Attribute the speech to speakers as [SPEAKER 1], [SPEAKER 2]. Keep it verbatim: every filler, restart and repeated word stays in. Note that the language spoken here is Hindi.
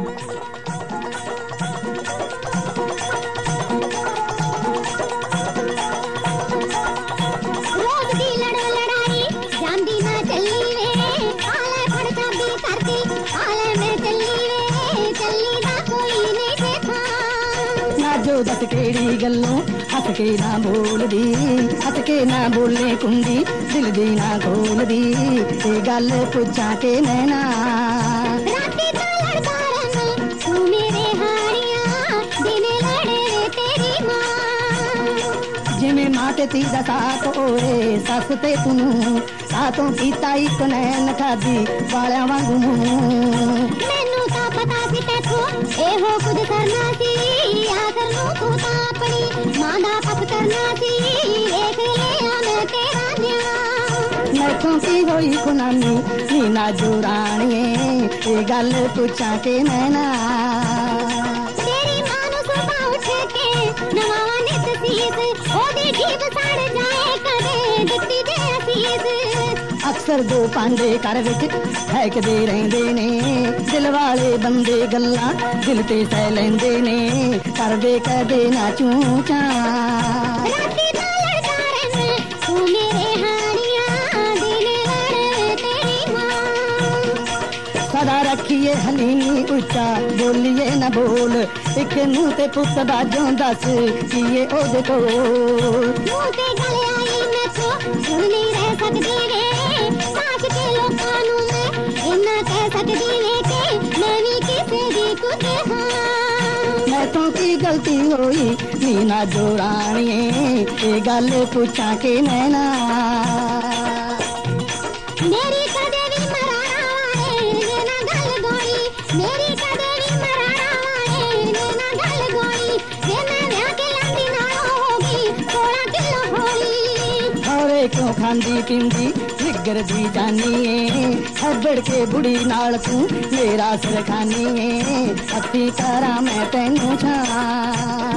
[SPEAKER 1] दस केड़ी गल्लों हस के ना बोल दी, हस के ना बोले कुंडी दिल दी ना खोल दी, ये गल पुछा के नैना
[SPEAKER 2] राती दा लड़दा रहना तू मेरे हारियां, दिन लड़े तेरी मां।
[SPEAKER 1] जिमें मां ते धी दा साथ होए सस ते तू, सातों कीता इक नैन खादी वालियां वांगू।
[SPEAKER 2] मैनू तां पता सी तैथों एहो कुछ करना सी, आखर नू तू तां अपनी मां दा पस करना सी, देख लिया मैं तेरा न्यां।
[SPEAKER 1] मैथों की होई खुनानी नीना जुराणिए, ये गल पुछा के नैना
[SPEAKER 2] तेरी मां नू सुबह उठ के नवावा नित सीस, ओदी जीभ सड़ जाए कदे दित्ती दे असीस।
[SPEAKER 1] अक्सर दो पांडे घर विच हैकदे रहिंदे ने, दिल वाले बंदे गल्लां दिल ते सह लैंदे ने, करदे कदे ना चूचा।
[SPEAKER 2] राती दा लड़दा रहना तू मेरे हारियां, दिन लड़े तेरी मां।
[SPEAKER 1] सदा रखिए हलीनी उच्चा बोलिए न बोल, इक नूं ते पुत बाजों दस कीए ओदे कोल।
[SPEAKER 2] मुंह ते गल आई मैथों सुन नहीं रह सकदी वे, साश के लोकां नू मैं इन्ना कह सकदी वे कि मैं भी किसे दी कुछ हां।
[SPEAKER 1] मैथों की गलती होई नीना जोराणिए, ये गल पुछा के नैना
[SPEAKER 2] मेरी कदे भी मराना वाले ने ना गल गोई, मेरी कदे भी मराना वाले ने ना गल गोई, जे मैं ब्याह के आंदी नाल होगी सोलह किलो होली।
[SPEAKER 1] हौले क्यों खांदी पींदी निगर दी जानिए, हबड़ के बुढ़ी नाल तू मेरा सिर खानिए, हथी करा मैं तैनू छा।